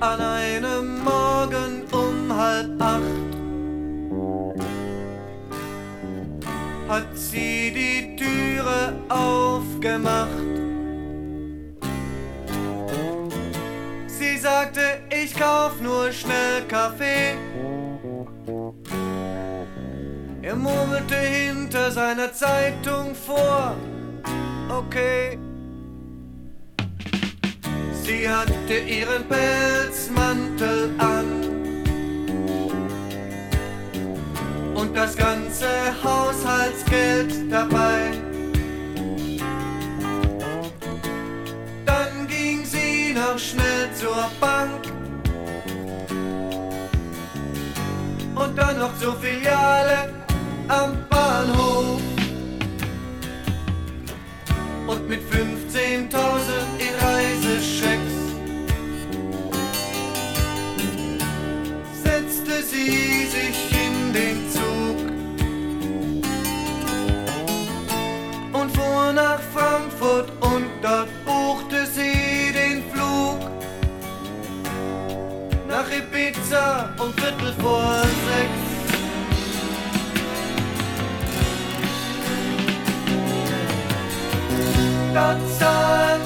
an einem Morgen um 7:30 hat sie die Türe aufgemacht. Sie sagte, ich kauf nur schnell Kaffee. Er murmelte hinter seiner Zeitung vor, okay. Sie hatte ihren Pelzmantel an und das ganze Haushaltsgeld dabei. Dann ging sie noch schnell zur Bank und dann noch zur Filiale am Bahnhof. Und mit 15.000 in Reiseschecks setzte sie sich in den Zug und fuhr nach Frankfurt und dort buchte sie den Flug nach Ibiza um 5:45. Dort sahen